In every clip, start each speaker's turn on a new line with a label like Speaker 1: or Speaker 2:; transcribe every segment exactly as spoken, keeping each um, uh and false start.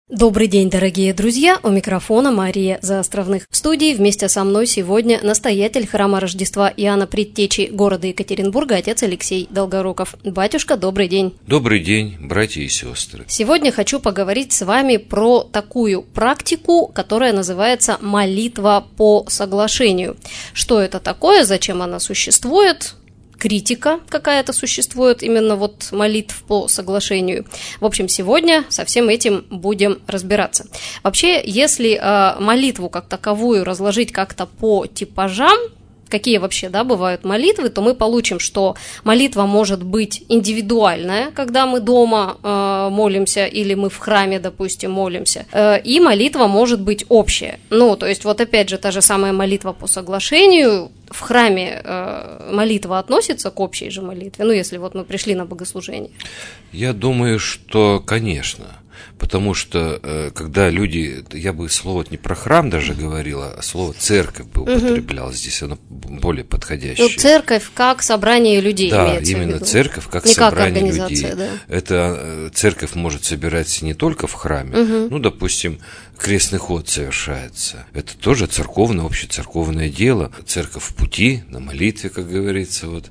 Speaker 1: Добрый день, дорогие друзья! У микрофона Мария Заостровных. В студии вместе со мной сегодня настоятель храма Рождества Иоанна Предтечи города Екатеринбурга, отец Алексей Долгоруков. Батюшка, добрый день!
Speaker 2: Добрый день, братья и сестры!
Speaker 1: Сегодня хочу поговорить с вами про такую практику, которая называется молитва по соглашению. Что это такое, зачем она существует? Критика какая-то существует именно вот молитв по соглашению. В общем, сегодня со всем этим будем разбираться. Вообще, если э, молитву как таковую разложить как-то по типажам, какие вообще, да, бывают молитвы, то мы получим, что молитва может быть индивидуальная, когда мы дома э, молимся или мы в храме, допустим, молимся, э, и молитва может быть общая. Ну, то есть вот опять же та же самая молитва по соглашению. В храме э, молитва относится к общей же молитве, ну, если вот мы пришли на богослужение?
Speaker 2: Я думаю, что, конечно, потому что, э, когда люди, я бы слово не про храм даже говорила, а слово церковь бы употреблял, угу. Здесь оно более подходящее.
Speaker 1: Ну, церковь как собрание людей,
Speaker 2: да,
Speaker 1: имеется в виду.
Speaker 2: Да, именно церковь как
Speaker 1: не
Speaker 2: собрание
Speaker 1: как организация,
Speaker 2: людей.
Speaker 1: Да.
Speaker 2: Это э, церковь может собираться не только в храме, угу. ну, допустим, крестный ход совершается. Это тоже церковное, общецерковное дело. Церковь в пути, на молитве, как говорится. Вот.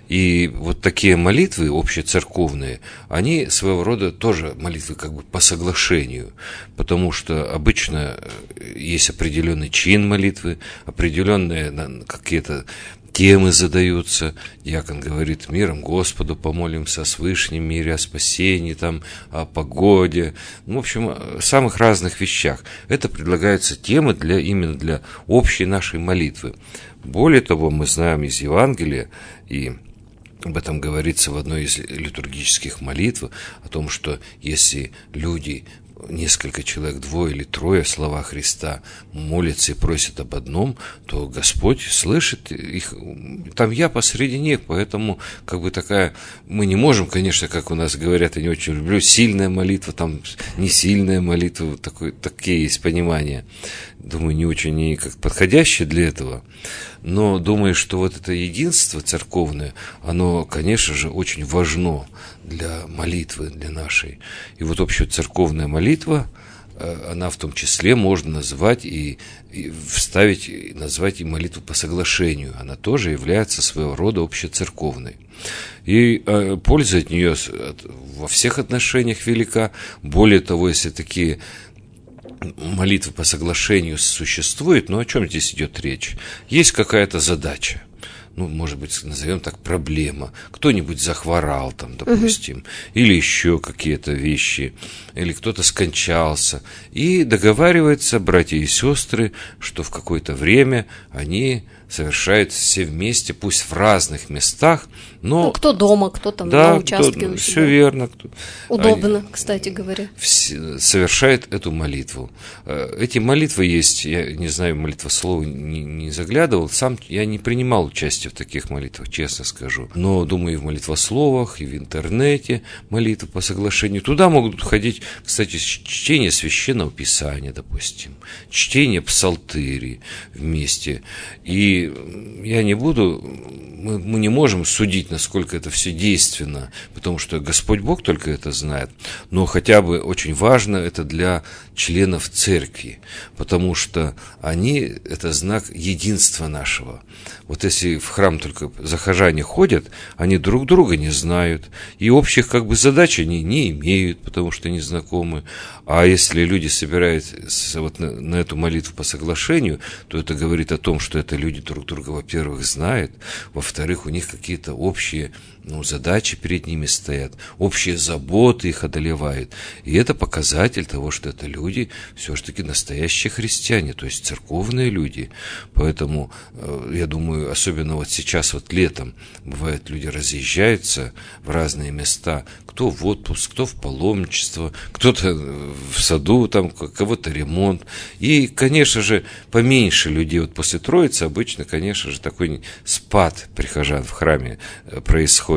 Speaker 2: И вот такие молитвы общецерковные, они своего рода тоже молитвы как бы по соглашению. Потому что обычно есть определенный чин молитвы, определенные какие-то темы задаются. Диакон говорит: миром Господу помолимся, о свышнем мире, о спасении, там, о погоде. Ну, в общем, о самых разных вещах. Это предлагаются темы для, именно для общей нашей молитвы. Более того, мы знаем из Евангелия, и об этом говорится в одной из литургических молитв, о том, что если люди, несколько человек, двое или трое, слова Христа, молятся и просят об одном, то Господь слышит их. Там я посреди них, поэтому как бы такая... Мы не можем, конечно, как у нас говорят, я не очень люблю, сильная молитва, там не сильная молитва, такой, такие есть понимания. Думаю, не очень не как подходящее для этого. Но думаю, что вот это единство церковное, оно, конечно же, очень важно для молитвы, для нашей. И вот общецерковная молитва, она в том числе можно назвать и, и вставить, и назвать и молитву по соглашению. Она тоже является своего рода общецерковной. И э, польза от нее во всех отношениях велика. Более того, если такие молитвы по соглашению существуют, но о чем здесь идет речь? Есть какая-то задача. Ну, может быть, назовем так, проблема. Кто-нибудь захворал, там, допустим, uh-huh. или еще какие-то вещи, или кто-то скончался. И договариваются братья и сестры, что в какое-то время они совершают все вместе, пусть в разных местах, но...
Speaker 1: Ну, кто дома, кто там
Speaker 2: да,
Speaker 1: на участке
Speaker 2: кто,
Speaker 1: у себя.
Speaker 2: Все верно. Кто...
Speaker 1: Удобно,
Speaker 2: они...
Speaker 1: кстати говоря.
Speaker 2: Совершает эту молитву. Эти молитвы есть, я не знаю, молитвослова не, не заглядывал, сам я не принимал участие в таких молитвах, честно скажу. Но, думаю, и в молитвословах, и в интернете молитвы по соглашению. Туда могут входить, кстати, чтение Священного Писания, допустим, чтение псалтыри вместе. И я не буду, мы, мы не можем судить, насколько это все действенно, потому что Господь Бог только это знает, но хотя бы очень важно это для членов церкви, потому что они, это знак единства нашего. Вот если в храм только захожане ходят, они друг друга не знают, и общих как бы задач они не имеют, потому что не знакомы. А если люди собираются вот на, на эту молитву по соглашению, то это говорит о том, что это люди друг друга, во-первых, знают, во-вторых, у них какие-то общие, ну, задачи перед ними стоят, общие заботы их одолевают. И это показатель того, что это люди все-таки настоящие христиане, то есть церковные люди. Поэтому, я думаю, особенно вот сейчас, вот летом, бывает, люди разъезжаются в разные места, кто в отпуск, кто в паломничество, кто-то в саду, там кого-то ремонт. И, конечно же, поменьше людей. Вот после Троицы обычно, конечно же, такой спад прихожан в храме происходит.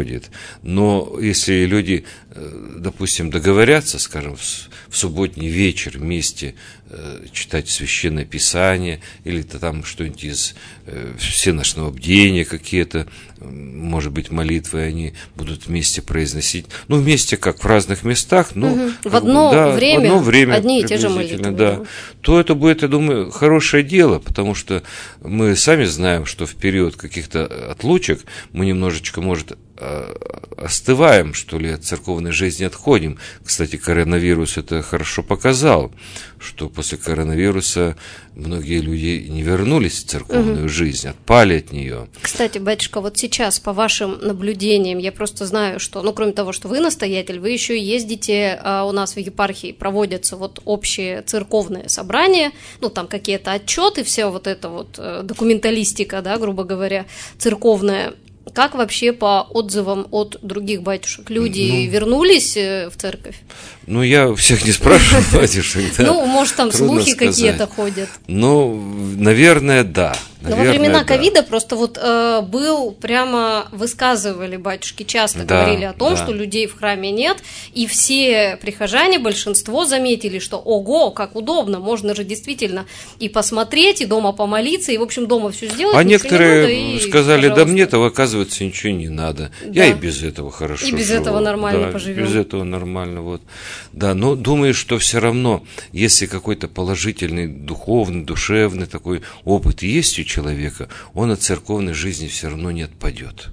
Speaker 2: происходит. Но если люди, допустим, договорятся, скажем, в субботний вечер вместе читать Священное Писание, или -то там что-нибудь из всенощного бдения какие-то, может быть, молитвы они будут вместе произносить. Ну, вместе как в разных местах, но
Speaker 1: угу. в, одно
Speaker 2: бы, да,
Speaker 1: время,
Speaker 2: в одно время
Speaker 1: одни и те же молитвы.
Speaker 2: Да, да. То это будет, я думаю, хорошее дело, потому что мы сами знаем, что в период каких-то отлучек мы немножечко, может, остываем, что ли, от церковной жизни отходим. Кстати, коронавирус это хорошо показал, что после коронавируса многие люди не вернулись в церковную угу. жизнь, отпали от нее.
Speaker 1: Кстати, батюшка, вот сейчас, по вашим наблюдениям, я просто знаю, что, ну, кроме того, что вы настоятель, вы еще ездите, а у нас в епархии проводятся вот общие церковные собрания, ну, там какие-то отчеты, вся вот эта вот документалистика, да, грубо говоря, церковная. Как вообще по отзывам от других батюшек? Люди ну, вернулись в церковь?
Speaker 2: Ну, я всех не спрашиваю батюшек. Да.
Speaker 1: Ну, может, там слухи какие-то ходят.
Speaker 2: Ну, наверное, да.
Speaker 1: Но во времена ковида да. просто вот э, был, прямо высказывали батюшки, часто да, говорили о том, да. что людей в храме нет, и все прихожане, большинство заметили, что ого, как удобно, можно же действительно и посмотреть, и дома помолиться, и, в общем, дома все сделать.
Speaker 2: А некоторые надо, и, сказали, пожалуйста. Да мне-то, оказывается, ничего не надо. Да. Я и без этого хорошо
Speaker 1: И без
Speaker 2: живу.
Speaker 1: этого нормально
Speaker 2: да,
Speaker 1: поживем.
Speaker 2: Без этого нормально, вот. Да, но думаю, что все равно, если какой-то положительный, духовный, душевный такой опыт есть у человека, он от церковной жизни все равно не отпадет.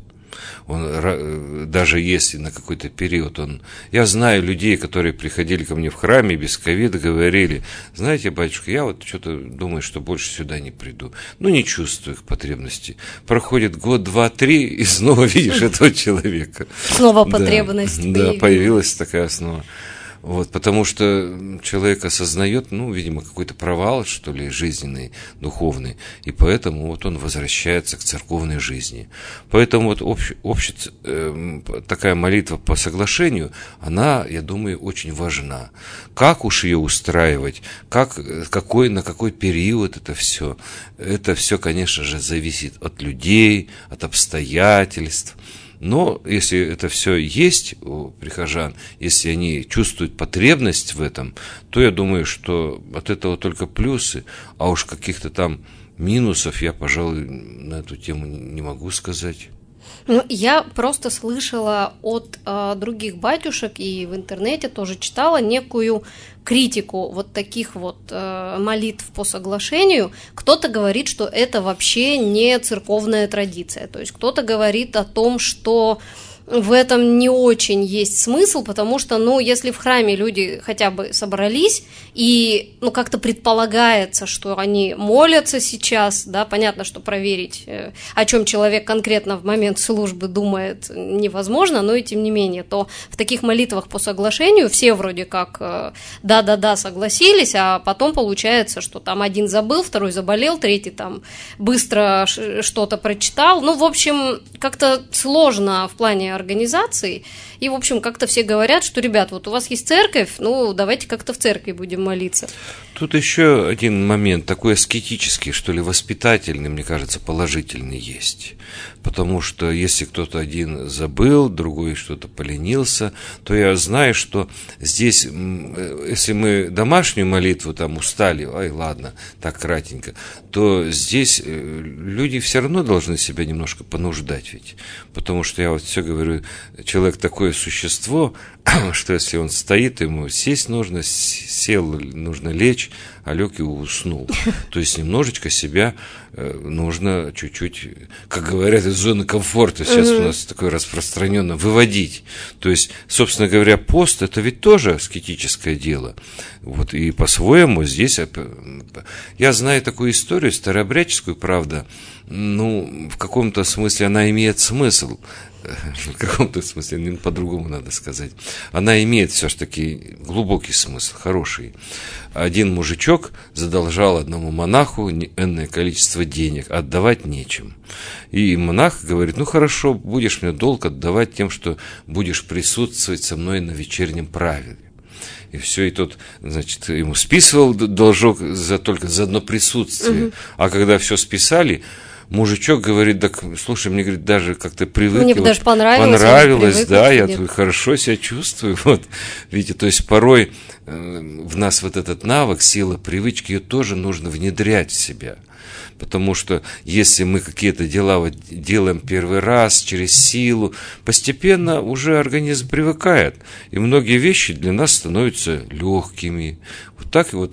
Speaker 2: Он, даже если на какой-то период он... Я знаю людей, которые приходили ко мне в храме без ковида, говорили, знаете, батюшка, я вот что-то думаю, что больше сюда не приду. Ну, не чувствую их потребности. Проходит год, два, три, и снова видишь этого человека.
Speaker 1: Снова потребность.
Speaker 2: Да, появилась такая основа. Вот, потому что человек осознает, ну, видимо, какой-то провал, что ли, жизненный, духовный, и поэтому вот он возвращается к церковной жизни. Поэтому вот общ, общ, э, такая молитва по соглашению, она, я думаю, очень важна. Как уж ее устраивать, как, какой, на какой период это все, это все, конечно же, зависит от людей, от обстоятельств. Но если это все есть у прихожан, если они чувствуют потребность в этом, то я думаю, что от этого только плюсы, а уж каких-то там минусов я, пожалуй, на эту тему не могу сказать.
Speaker 1: Ну, я просто слышала от э, других батюшек и в интернете тоже читала некую критику вот таких вот э, молитв по соглашению. Кто-то говорит, что это вообще не церковная традиция, то есть кто-то говорит о том, что в этом не очень есть смысл, потому что, ну, если в храме люди хотя бы собрались, и, ну, как-то предполагается, что они молятся сейчас, да, понятно, что проверить, о чем человек конкретно в момент службы думает, невозможно, но и тем не менее, то в таких молитвах по соглашению все вроде как да-да-да согласились, а потом получается, что там один забыл, второй заболел, третий там быстро что-то прочитал, ну, в общем, как-то сложно в плане организации, и, в общем, как-то все говорят, что, ребят, вот у вас есть церковь, ну, давайте как-то в церкви будем молиться.
Speaker 2: Тут еще один момент, такой аскетический, что ли, воспитательный, мне кажется, положительный есть. Потому что если кто-то один забыл, другой что-то поленился, то я знаю, что здесь, если мы домашнюю молитву там устали, ай, ладно, так кратенько, то здесь люди все равно должны себя немножко понуждать ведь. Потому что я вот все говорю, человек такое существо, что если он стоит, ему сесть нужно, сел, нужно лечь, а лег и уснул. То есть немножечко себя нужно чуть-чуть, как говорят, из зоны комфорта сейчас mm-hmm. у нас такое распространенно, выводить. То есть, собственно говоря, пост – это ведь тоже аскетическое дело. Вот, и по-своему здесь… Я знаю такую историю, старообрядческую, правда, ну, в каком-то смысле она имеет смысл. В каком-то смысле, по-другому надо сказать. Она имеет все-таки глубокий смысл, хороший. Один мужичок задолжал одному монаху энное количество денег, отдавать нечем. И монах говорит, ну хорошо, будешь мне долг отдавать тем, что будешь присутствовать со мной на вечернем правиле. И все, и тот, значит, ему списывал должок за, только за одно присутствие. Угу. А когда все списали, мужичок говорит, так, слушай, мне, говорит, даже как-то привык.
Speaker 1: Мне вот даже понравилось.
Speaker 2: Понравилось, да, я тут хорошо себя чувствую. Вот, видите, то есть порой э, в нас вот этот навык, сила привычки, ее тоже нужно внедрять в себя. Потому что если мы какие-то дела вот делаем первый раз через силу, постепенно уже организм привыкает. И многие вещи для нас становятся легкими. Вот так и вот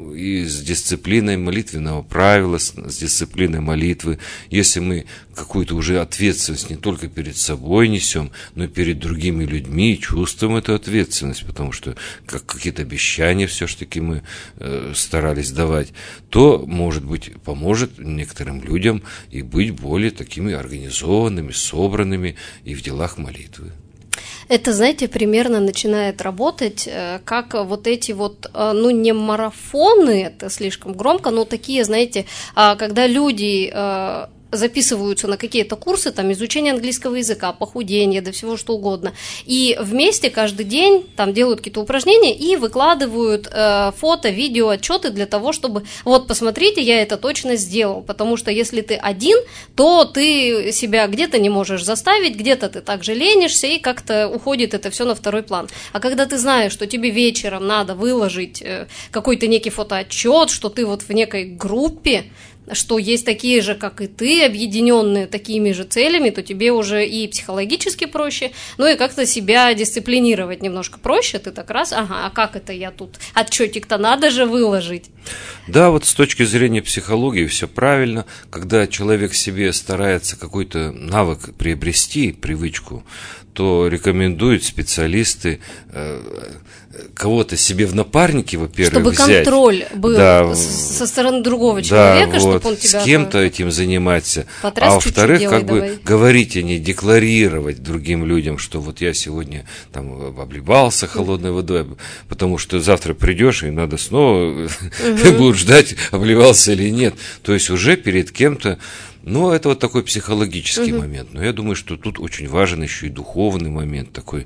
Speaker 2: и с дисциплиной молитвенного правила, с дисциплиной молитвы. Если мы какую-то уже ответственность не только перед собой несем, но и перед другими людьми, чувствуем эту ответственность, потому что как какие-то обещания все-таки мы э, старались давать, то, может быть, поможет некоторым людям и быть более такими организованными, собранными и в делах молитвы.
Speaker 1: Это, знаете, примерно начинает работать, как вот эти вот, ну, не марафоны, это слишком громко, но такие, знаете, когда люди записываются на какие-то курсы, там, изучение английского языка, похудение, да всего что угодно, и вместе каждый день там делают какие-то упражнения и выкладывают э, фото, видео, отчеты для того, чтобы, вот, посмотрите, я это точно сделал, потому что если ты один, то ты себя где-то не можешь заставить, где-то ты также ленишься, и как-то уходит это все на второй план. А когда ты знаешь, что тебе вечером надо выложить э, какой-то некий фотоотчет, что ты вот в некой группе, что есть такие же, как и ты, объединенные такими же целями, то тебе уже и психологически проще, ну и как-то себя дисциплинировать немножко проще. Ты так раз, ага, а как это я тут? Отчетик-то надо же выложить.
Speaker 2: Да, вот с точки зрения психологии все правильно. Когда человек себе старается какой-то навык приобрести, привычку, то рекомендуют специалисты э, кого-то себе в напарники, во-первых,
Speaker 1: чтобы
Speaker 2: взять.
Speaker 1: Контроль был, да, со стороны другого человека, да, вот, чтобы он тебя...
Speaker 2: с кем-то этим заниматься. А во-вторых, как бы давай. говорить, а не декларировать другим людям, что вот я сегодня там обливался холодной водой, потому что завтра придешь, и надо снова будут ждать, обливался или нет. То есть уже перед кем-то. Ну, это вот такой психологический угу. момент. Но я думаю, что тут очень важен еще и духовный момент, такой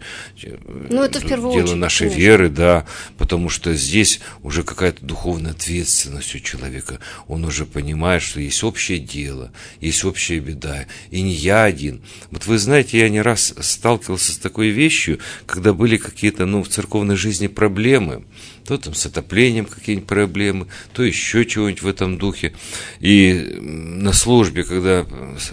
Speaker 1: ну, это в первую
Speaker 2: дело
Speaker 1: очередь,
Speaker 2: нашей
Speaker 1: конечно.
Speaker 2: веры, да, потому что здесь уже какая-то духовная ответственность у человека. Он уже понимает, что есть общее дело, есть общая беда, и не я один. Вот вы знаете, я не раз сталкивался с такой вещью, когда были какие-то, ну, в церковной жизни проблемы, то там с отоплением какие-нибудь проблемы, то еще чего-нибудь в этом духе. И на службе, когда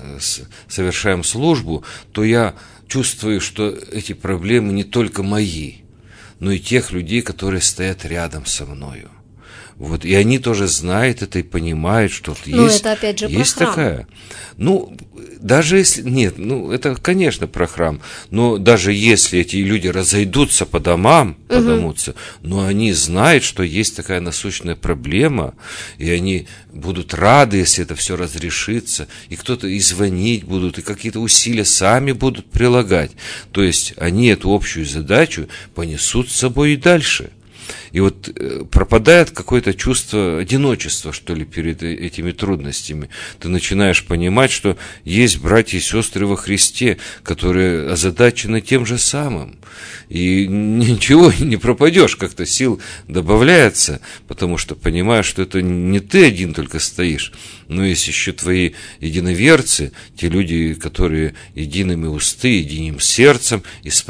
Speaker 2: совершаем службу, то я чувствую, что эти проблемы не только мои, но и тех людей, которые стоят рядом со мною. Вот, и они тоже знают это и понимают, что
Speaker 1: но
Speaker 2: есть,
Speaker 1: это опять же
Speaker 2: есть
Speaker 1: про храм.
Speaker 2: такая. Ну, даже если... Нет, ну, это, конечно, про храм. Но даже если эти люди разойдутся по домам, угу. подомутся, но они знают, что есть такая насущная проблема, и они будут рады, если это все разрешится, и кто-то и звонить будут, и какие-то усилия сами будут прилагать. То есть они эту общую задачу понесут с собой и дальше. И вот пропадает какое-то чувство одиночества, что ли, перед этими трудностями. Ты начинаешь понимать, что есть братья и сестры во Христе, которые озадачены тем же самым. И ничего, не пропадешь, как-то сил добавляется, потому что понимаешь, что это не ты один только стоишь, но есть еще твои единоверцы, те люди, которые едиными усты, единым сердцем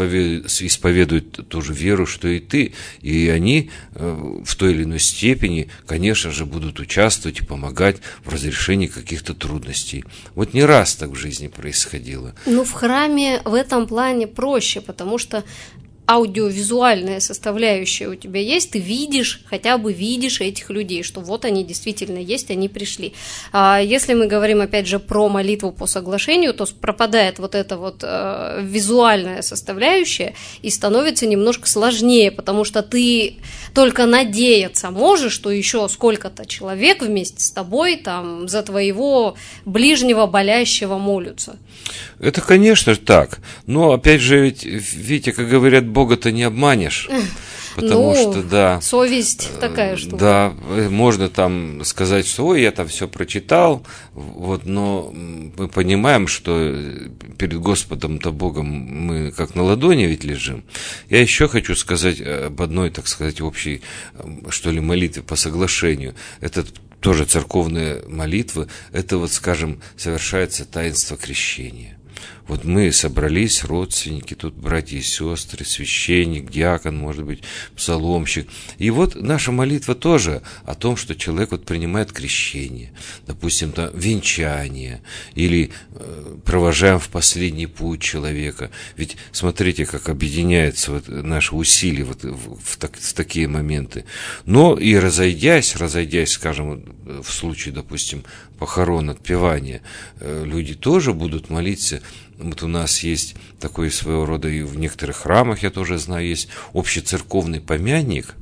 Speaker 2: исповедуют ту же веру, что и ты. И они в той или иной степени, конечно же, будут участвовать и помогать в разрешении каких-то трудностей. Вот не раз так в жизни происходило.
Speaker 1: Ну, в храме в этом плане проще, потому что аудиовизуальная составляющая у тебя есть, ты видишь, хотя бы видишь этих людей, что вот они действительно есть, они пришли. А если мы говорим, опять же, про молитву по соглашению, то пропадает вот эта вот э, визуальная составляющая и становится немножко сложнее, потому что ты только надеяться можешь, что еще сколько-то человек вместе с тобой там за твоего ближнего болящего молятся.
Speaker 2: Это, конечно, так. Но, опять же, ведь, видите, как говорят, Бога-то не обманешь. Потому ну, что, да.
Speaker 1: Совесть такая штука.
Speaker 2: Да, можно там сказать, что ой, я там все прочитал, вот, но мы понимаем, что перед Господом-то Богом мы как на ладони ведь лежим. Я еще хочу сказать об одной, так сказать, общей, что ли, молитве по соглашению. Этот тоже церковная молитва, это вот, скажем, совершается таинство крещения. Вот мы собрались, родственники, тут братья и сестры, священник, диакон, может быть, псаломщик. И вот наша молитва тоже о том, что человек вот принимает крещение, допустим, там, венчание, или э, провожаем в последний путь человека. Ведь смотрите, как объединяются вот наши усилия вот в, в, так, в такие моменты. Но и разойдясь, разойдясь, скажем, в случае, допустим, похорон, отпевания, э, люди тоже будут молиться. Вот у нас есть такой своего рода, и в некоторых храмах, я тоже знаю, есть общецерковный помянник,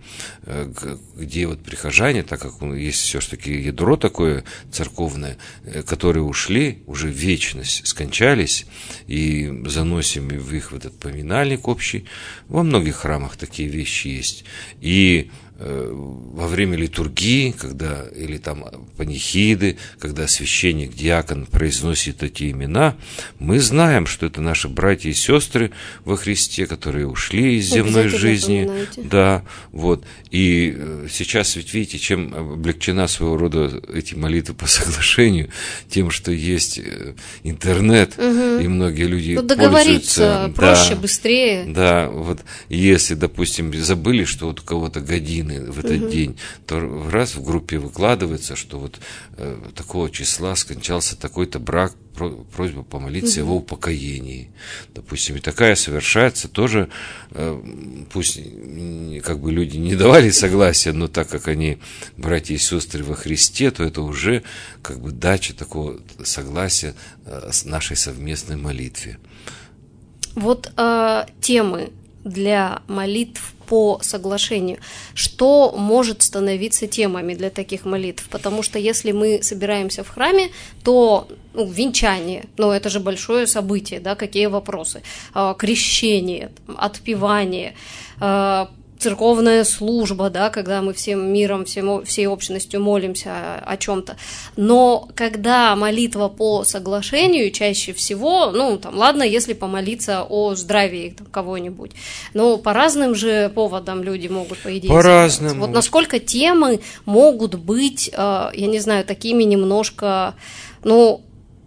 Speaker 2: где вот прихожане, так как есть все-таки ядро такое церковное, которые ушли уже в вечность, скончались, и заносим в их вот этот поминальник общий. Во многих храмах такие вещи есть. И во время литургии, когда, или там панихиды, когда священник, диакон произносит эти имена, мы знаем, что это наши братья и сестры во Христе, которые ушли из земной жизни. Да, вот. И сейчас ведь видите, чем облегчена своего рода эти молитвы по соглашению, тем, что есть интернет, угу. И многие люди ну,
Speaker 1: договориться
Speaker 2: пользуются.
Speaker 1: Проще,
Speaker 2: да,
Speaker 1: быстрее.
Speaker 2: Да, вот если, допустим, забыли, что вот у кого-то годины в этот угу. день, то раз в группе выкладывается, что вот э, такого числа скончался такой-то брак, про, просьба помолиться угу. его упокоении. Допустим, и такая совершается тоже, э, пусть как бы люди не давали согласия, но так как они братья и сестры во Христе, то это уже как бы дача такого согласия э, с нашей совместной молитве.
Speaker 1: Вот э, темы для молитв по соглашению. Что может становиться темами для таких молитв? Потому что если мы собираемся в храме, то ну, венчание, ну это же большое событие, да, какие вопросы? Э, крещение, отпевание, э, церковная служба, да, когда мы всем миром, всем, всей общностью молимся о, о чем-то. Но когда молитва по соглашению, чаще всего, ну, там, ладно, если помолиться о здравии там, кого-нибудь, но по разным же поводам люди могут, по идее,
Speaker 2: по-разному.
Speaker 1: Вот насколько темы могут быть, я не знаю, такими немножко, ну,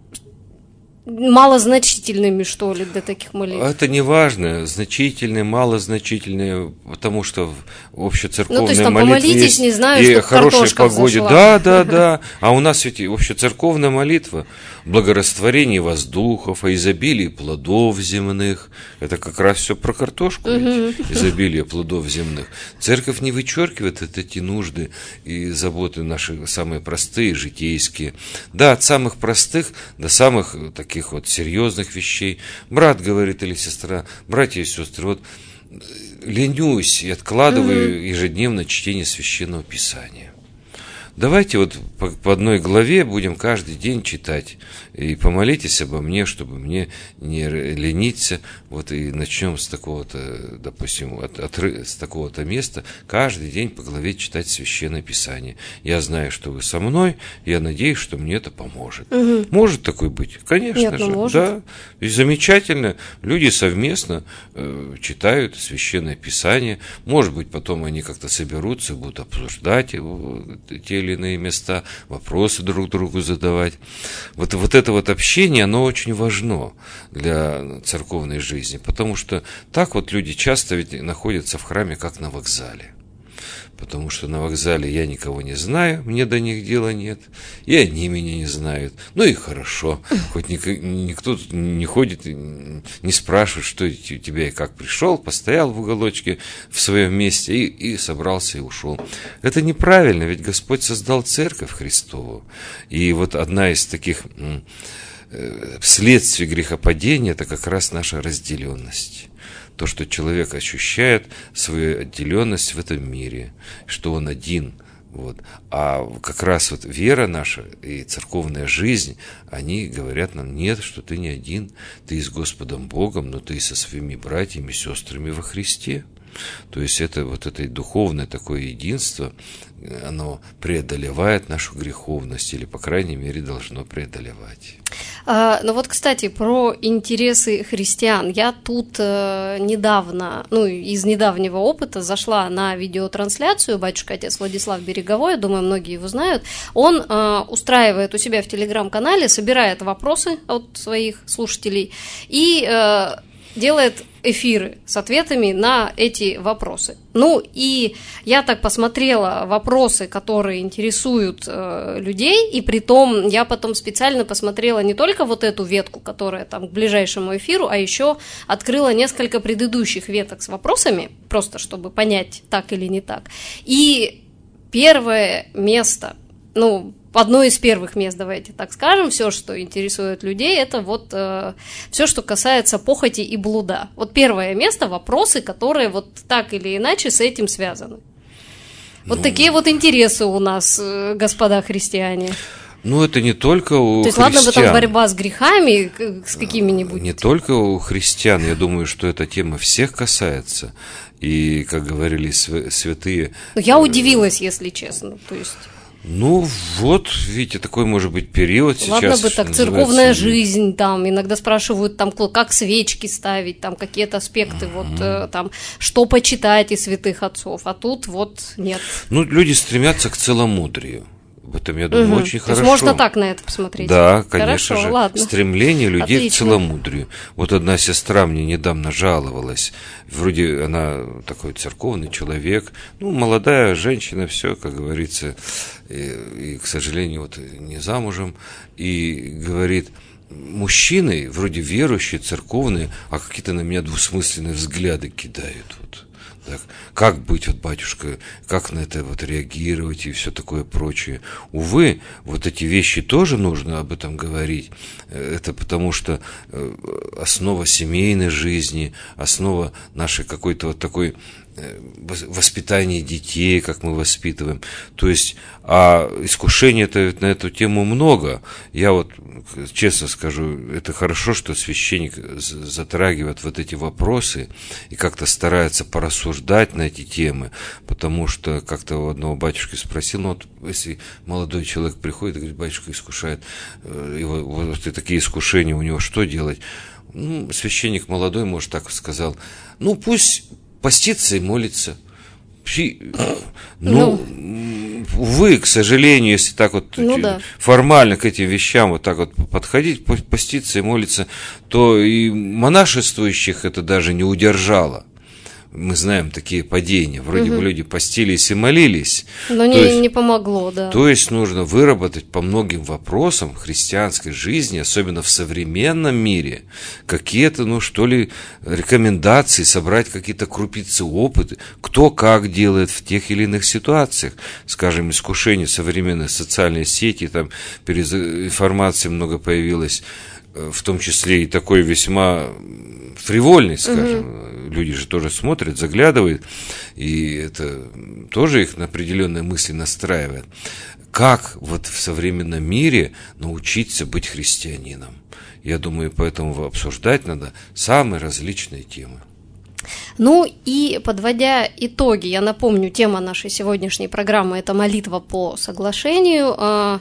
Speaker 1: малозначительными, что ли, для таких молитв?
Speaker 2: Это не важно, значительные, малозначительные, потому что в общецерковной ну, то есть, там, молитве есть
Speaker 1: не знаю,
Speaker 2: и хорошей погоде.
Speaker 1: Взошла.
Speaker 2: Да, да, да. А у нас ведь общецерковная молитва, благорастворение воздухов, о изобилии плодов земных. Это как раз все про картошку, ведь, изобилие плодов земных. Церковь не вычеркивает эти нужды и заботы наши самые простые, житейские. Да, от самых простых до самых таких таких вот серьезных вещей. Брат говорит или сестра, братья и сестры, вот ленюсь и откладываю mm-hmm. ежедневно чтение Священного Писания. Давайте вот по, по одной главе будем каждый день читать. И помолитесь обо мне, чтобы мне не лениться. Вот и начнем с такого-то, допустим, от, от, с такого-то места каждый день по главе читать Священное Писание. Я знаю, что вы со мной, я надеюсь, что мне это поможет. Угу. Может такое быть? Конечно
Speaker 1: Нет,
Speaker 2: же.
Speaker 1: Может.
Speaker 2: Да. И замечательно. Люди совместно э, читают Священное Писание. Может быть, потом они как-то соберутся, будут обсуждать его, те или иные места, вопросы друг другу задавать. Вот, вот это вот общение, оно очень важно для церковной жизни, потому что так вот люди часто ведь находятся в храме, как на вокзале. Потому что на вокзале я никого не знаю, мне до них дела нет, и они меня не знают. Ну и хорошо, хоть никто не ходит, не спрашивает, что у тебя и как пришел, постоял в уголочке в своем месте и, и собрался и ушел. Это неправильно, ведь Господь создал церковь Христову. И вот одна из таких следствий грехопадения – это как раз наша разделенность. То, что человек ощущает свою отделенность в этом мире, что он один. Вот. А как раз вот вера наша и церковная жизнь, они говорят нам, нет, что ты не один, ты и с Господом Богом, но ты и со своими братьями и сестрами во Христе. То есть это вот это духовное такое единство, оно преодолевает нашу греховность, или, по крайней мере, должно преодолевать.
Speaker 1: А, ну вот, кстати, про интересы христиан. Я тут э, недавно, ну, из недавнего опыта зашла на видеотрансляцию. Батюшка отец Владислав Береговой, думаю, многие его знают. Он э, устраивает у себя в телеграм-канале, собирает вопросы от своих слушателей и э, делает эфиры с ответами на эти вопросы. Ну и я так посмотрела вопросы, которые интересуют э, людей, и притом я потом специально посмотрела не только вот эту ветку, которая там к ближайшему эфиру, а еще открыла несколько предыдущих веток с вопросами, просто чтобы понять, так или не так. И первое место, ну, одно из первых мест, давайте так скажем, все, что интересует людей, это вот э, все, что касается похоти и блуда. Вот первое место — вопросы, которые вот так или иначе с этим связаны. Вот ну, такие вот интересы у нас, э, господа христиане.
Speaker 2: Ну, это не только у
Speaker 1: То есть,
Speaker 2: христиан.
Speaker 1: ладно бы там борьба с грехами, с какими-нибудь.
Speaker 2: Не только у христиан, я думаю, что эта тема всех касается. И, как говорили святые...
Speaker 1: Но я удивилась, если честно, то есть...
Speaker 2: Ну, вот, видите, такой может быть период сейчас.
Speaker 1: Ладно бы так, церковная жизнь, там, иногда спрашивают, там, как свечки ставить, там, какие-то аспекты, mm-hmm. вот, э, там, что почитать из святых отцов, а тут вот нет.
Speaker 2: Ну, люди стремятся к целомудрию. В этом, я думаю, угу. очень
Speaker 1: То
Speaker 2: хорошо.
Speaker 1: Есть можно так на это посмотреть?
Speaker 2: Да, конечно
Speaker 1: хорошо,
Speaker 2: же.
Speaker 1: Ладно.
Speaker 2: Стремление людей
Speaker 1: Отлично.
Speaker 2: к целомудрию. Вот одна сестра мне недавно жаловалась. Вроде она такой церковный человек, ну, молодая женщина, все, как говорится, и, и, к сожалению, вот не замужем, и говорит: мужчины, вроде верующие, церковные, а какие-то на меня двусмысленные взгляды кидают, вот. Так, как быть, вот, батюшка, как на это вот реагировать и все такое прочее. Увы, вот эти вещи тоже нужно об этом говорить. Это потому что основа семейной жизни, основа нашей какой-то вот такой воспитания детей, как мы воспитываем. То есть, а искушений-то на эту тему много. Я вот честно скажу, это хорошо, что священник затрагивает вот эти вопросы и как-то старается порассуждать на эти темы, потому что как-то у одного батюшки спросил, ну вот если молодой человек приходит и говорит: батюшка искушает, его, вот и такие искушения у него, что делать? Ну, священник молодой, может, так сказал: ну пусть постится и молится. Ну, ну, увы, к сожалению, если так вот ну, да. формально к этим вещам вот так вот подходить, поститься и молиться, то и монашествующих это даже не удержало. Мы знаем такие падения. Вроде угу. бы люди постились и молились.
Speaker 1: Но не, есть, не помогло, да.
Speaker 2: То есть нужно выработать по многим вопросам христианской жизни, особенно в современном мире, какие-то, ну что ли, рекомендации, собрать какие-то крупицы опыта, кто как делает в тех или иных ситуациях. Скажем, искушение современной социальной сети, там информации много появилось, в том числе и такой весьма фривольный, скажем. Угу. Люди же тоже смотрят, заглядывают, и это тоже их на определенные мысли настраивает. Как вот в современном мире научиться быть христианином? Я думаю, поэтому обсуждать надо самые различные темы.
Speaker 1: Ну и подводя итоги, я напомню, тема нашей сегодняшней программы – это молитва по соглашению.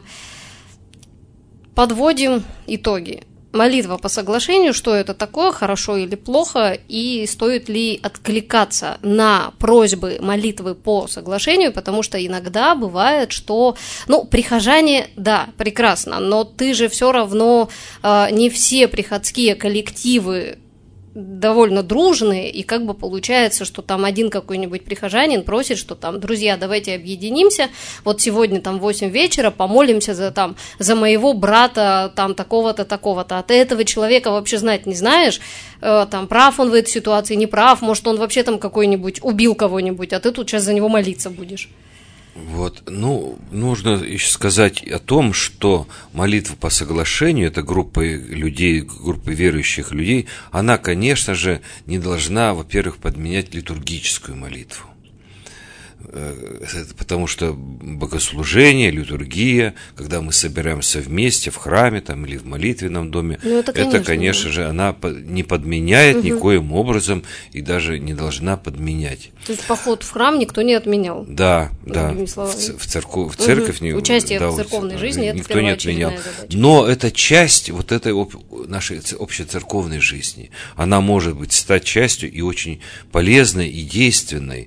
Speaker 1: Подводим итоги. Молитва по соглашению, что это такое, хорошо или плохо, и стоит ли откликаться на просьбы молитвы по соглашению, потому что иногда бывает, что, ну, прихожане, да, прекрасно, но ты же все равно э, не все приходские коллективы довольно дружные, и как бы получается, что там один какой-нибудь прихожанин просит, что там: друзья, давайте объединимся, вот сегодня там в восемь вечера помолимся за, там, за моего брата там такого-то, такого-то, а ты этого человека вообще знать не знаешь, э, там прав он в этой ситуации, не прав, может он вообще там какой-нибудь убил кого-нибудь, а ты тут сейчас за него молиться будешь.
Speaker 2: Вот, ну, нужно еще сказать о том, что молитва по соглашению, это группа людей, группа верующих людей, она, конечно же, не должна, во-первых, подменять литургическую молитву. Потому что богослужение, литургия, когда мы собираемся вместе в храме там, или в молитвенном доме, ну, это, конечно, это, конечно да. же, она не подменяет угу. никоим образом и даже не должна подменять.
Speaker 1: То есть поход в храм никто не отменял?
Speaker 2: Да, да. В, в, церковь, в церковь
Speaker 1: угу.
Speaker 2: не,
Speaker 1: Участие
Speaker 2: да,
Speaker 1: в церковной жизни – это
Speaker 2: никто не отменял.
Speaker 1: Задача.
Speaker 2: Но это часть вот этой нашей общецерковной жизни. Она может быть стать частью и очень полезной и действенной.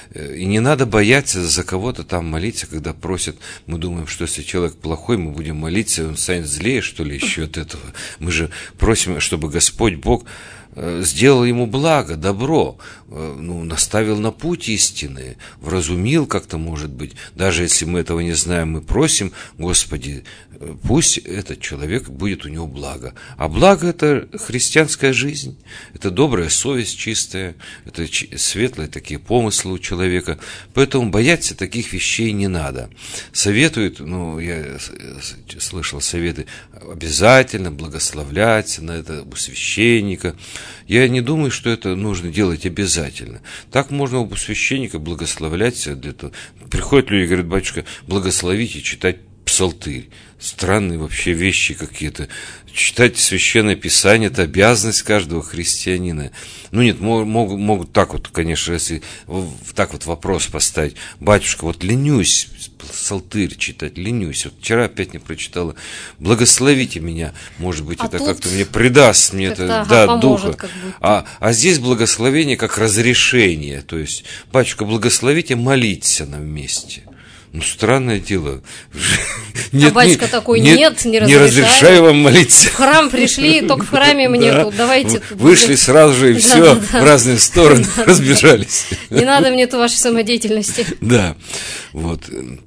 Speaker 2: И не надо бояться за кого-то там молиться, когда просят. Мы думаем, что если человек плохой, мы будем молиться, он станет злее, что ли, еще от этого. Мы же просим, чтобы Господь Бог сделал ему благо, добро, ну, наставил на путь истины, вразумил как-то, может быть. Даже если мы этого не знаем, мы просим, Господи, пусть этот человек будет у него благо. А благо – это христианская жизнь, это добрая совесть чистая, это светлые такие помыслы у человека. Поэтому бояться таких вещей не надо. Советуют, ну, я слышал советы, обязательно благословлять на это у священника. Я не думаю, что это нужно делать обязательно. Так можно у священника благословлять для того. Приходят люди и говорят: батюшка, благословите читать псалтырь. Странные вообще вещи какие-то. Читать Священное Писание – это обязанность каждого христианина. Ну нет, могут, могут так вот, конечно, если так вот вопрос поставить. Батюшка, вот ленюсь псалтырь читать, ленюсь. Вот вчера опять не прочитала. Благословите меня. Может быть, а это как-то мне придаст мне это, да, духа. А, а здесь благословение как разрешение. То есть, батюшка, благословите, молиться нам вместе. Ну, странное дело.
Speaker 1: Нет, а батюшка не, такой, нет, нет, не разрешаю.
Speaker 2: Не разрешаю вам молиться.
Speaker 1: В храм пришли, только в храме мне тут, давайте тут.
Speaker 2: Вышли сразу же и все в разные стороны разбежались.
Speaker 1: Не надо мне тут вашей самодеятельности.
Speaker 2: Да, вот.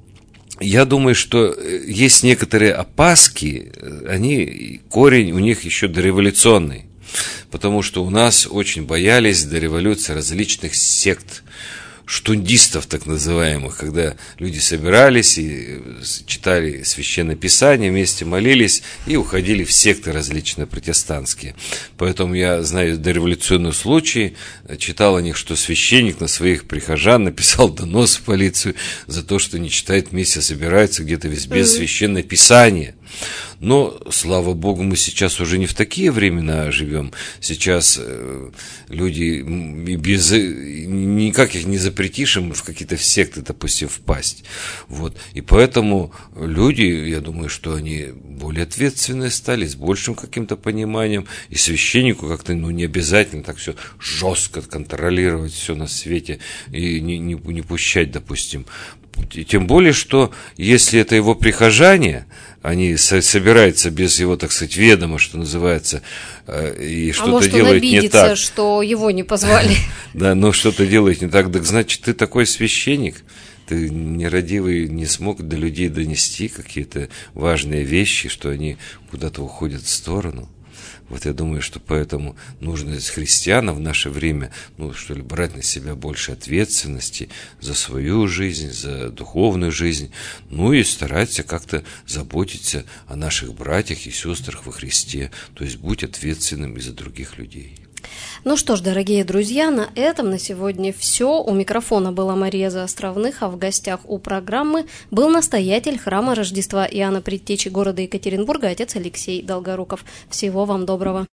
Speaker 2: Я думаю, что есть некоторые опаски, они, корень у них еще дореволюционный, потому что у нас очень боялись до революции различных сект, штундистов так называемых, когда люди собирались и читали Священное Писание, вместе молились и уходили в секты различные протестантские. Поэтому я знаю дореволюционные случаи, читал о них, что священник на своих прихожан написал донос в полицию за то, что не читает вместе, собираются где-то без mm-hmm. Священное Писание. Но, слава Богу, мы сейчас уже не в такие времена живем. Сейчас э, люди без, никак их не запретишь им в какие-то секты, допустим, впасть. Вот. И поэтому люди, я думаю, что они более ответственные стали, с большим каким-то пониманием. И священнику как-то ну, не обязательно так все жестко контролировать все на свете и не, не, не пущать, допустим. Тем более, что если это его прихожане, они собираются без его, так сказать, ведома, что называется, и что-то
Speaker 1: а может,
Speaker 2: делают
Speaker 1: он
Speaker 2: не так.
Speaker 1: Что его не позвали.
Speaker 2: Да, но что-то делает не так, так значит, ты такой священник, ты нерадивый, не смог до людей донести какие-то важные вещи, что они куда-то уходят в сторону. Вот я думаю, что поэтому нужно христианам в наше время, ну, что ли, брать на себя больше ответственности за свою жизнь, за духовную жизнь, ну и стараться как-то заботиться о наших братьях и сестрах во Христе, то есть будь ответственным и за других людей.
Speaker 1: Ну что ж, дорогие друзья, на этом на сегодня все. У микрофона была Мария Заостровных, а в гостях у программы был настоятель храма Рождества Иоанна Предтечи города Екатеринбурга, отец Алексей Долгоруков. Всего вам доброго.